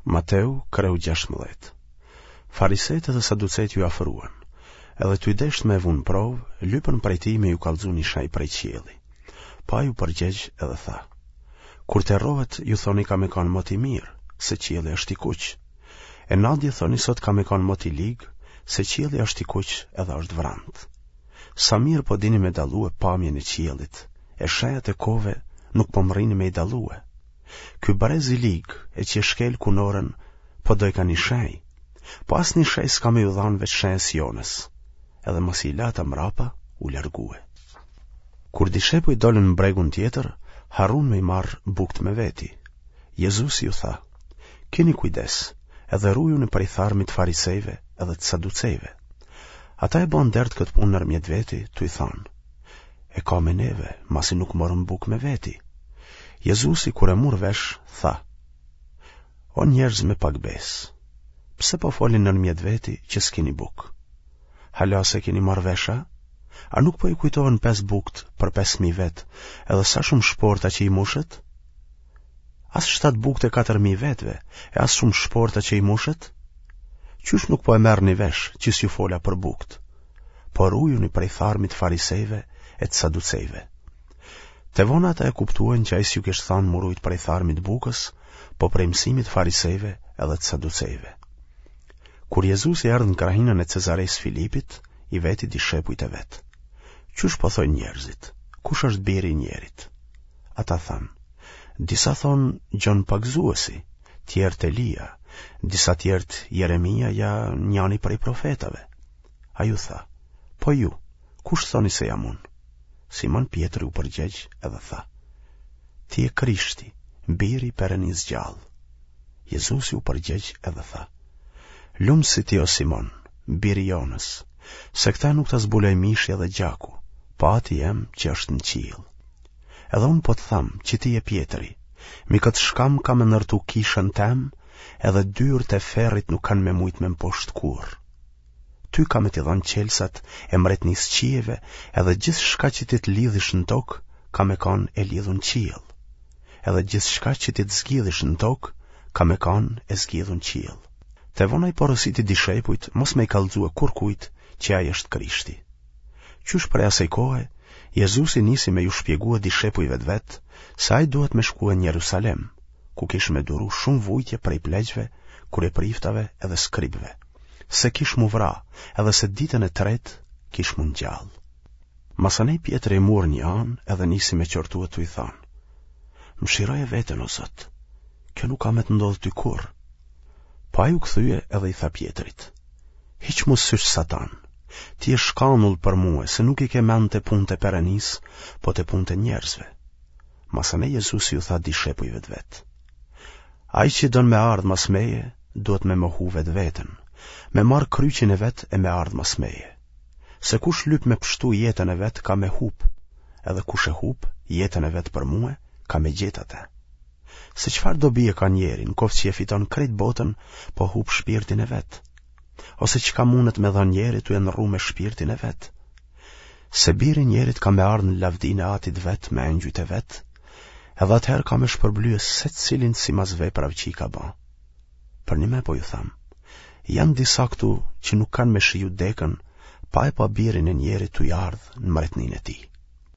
Mateu, kreu 16. Fariseët dhe saducejt ju afruan, edhe t'u desht me vun provë, lypën prej tij me ju kallëzu një shaj prej qielli. Pa ju përgjegj edhe tha: kur të rrohet ju thoni ka me kanë mot i mirë, se qielli është i kuq. E nadje thoni sot ka me kanë mot i ligë, se qielli është i kuq edhe është vrant. Sa mirë po dini me dalue pamjen e qiellit, e shajat e kove nuk po mrini me i dalue. Ky brez i ligë e që shkel kunorën, po doj ka një shaj, po as një shaj s'ka me ju dhanë veç shajës jonës, edhe mos i lata mrapa u largue. Kur dishepuj dolën në bregun tjetër, harun me i marrë bukt me veti. Jezus ju tha: keni kujdes, edhe rujuni prej tharmit farisejve edhe të saducejve. Ata e bon dert këtë punë nërmjet veti, tu i thanë: e ka me neve, masi nuk morën buk me veti. Jezusi kur e mur vesh, tha: o njerëz me pak bes, pse po folin nërmjet veti që s'keni buk? Hala se keni marrë vesha? A nuk po i kujtohen 5 bukt për 5.000 vet, edhe sa shumë shporta që i mushet? As 7 bukt e 4.000 vetve, e as shumë shporta që i mushet? Qysh nuk po e merr një vesh që s'ju fola për bukt? Por ujuni prej tharmit farisejve e të saducejve. Te vona ata e kuptuan që ai s'ju kishte thënë murujt prej tharmit bukës, po prej mësimit farisejve edhe të saducejve. Kur Jezusi erdhi në krahinën e Cezares Filipit, i veti dishepujt e vet: qysh po thojnë njerëzit? Kush është biri i njerit? Ata thanë: disa thonë Gjon Pagzuesi, tjerët Elia, disa tjerët Jeremia, ja njani prej profetave. A ju tha: po ju, kush thoni se jam unë? Simon Pietri u përgjegj edhe tha: ti e Krishti, biri i Perenis gjallë. Jezusi u përgjegj edhe tha: lumë si ti o Simon, biri Jonës, se këta nuk të zbuloj mishi edhe gjaku, pa ati jem që është në qiell. Edhe unë po të thamë që ti e Pietri, mi këtë shkam ka me nërtu kishën tem, edhe dyrët e ferrit nuk kanë me mujt me mposht kur. Ty ka me t'i dhanë qelsat e mbretnisë qiejve, edhe gjithë shka që ti të lidhish në tokë, ka me kanë e lidhun qiell. Edhe gjithë shka që ti të zgjidhish në tokë, ka me kanë e zgjidhun qiell. Te vona i porositi dishepujt mos me i kallëzue kur kujt që ai është Krishti. Qysh prej asaj kohe, Jezusi nisi me ju shpjegua dishepujve të vet se ai duhet me shkue në Jerusalem, ku kish me duru shumë vujtje prej pleqve, kurrepriftave edhe skribëve, se kish mu vra, edhe se ditën e tretë kish mu ngjall. Masanej Pietri e mur një anë edhe nisi me qortua tu i thanë: mshiroje veten o Zot, kjo nuk ka me të ndodhë ty kurrë. Pa ju kthye edhe i tha Pietrit: hiq mu sysh Satan, ti e shkanull për mua, se nuk i ke mend të punë të Perenis, po të punë të njerëzve. Masane Jezusi ju tha dishepujve të vet: ai që don me ardh mas meje, duhet me mohu vetveten, me marr kryqin e vet e me ardh mas meje. Se kush lyp me pështu jetën e vet ka me hup, edhe kush e hup jetën e vet për mua ka me gjet atë. Se çfarë dobi e ka njeri në qoftë që e fiton krejt botën, po hup shpirtin e vet? Ose çka mundet me dhënë njeri tu e ndrru me shpirtin e vet? Se biri njerit ka me ardhë në lavdinë e atit vet me engjujt e vet, edhe atëherë ka me shpërblye secilin simas veprave që i ka bën. Për një me po ju tham, janë disa këtu që nuk kanë me shiju dekën, pa e pa birin e njerit tu i ardhë në mbretëninë e tij.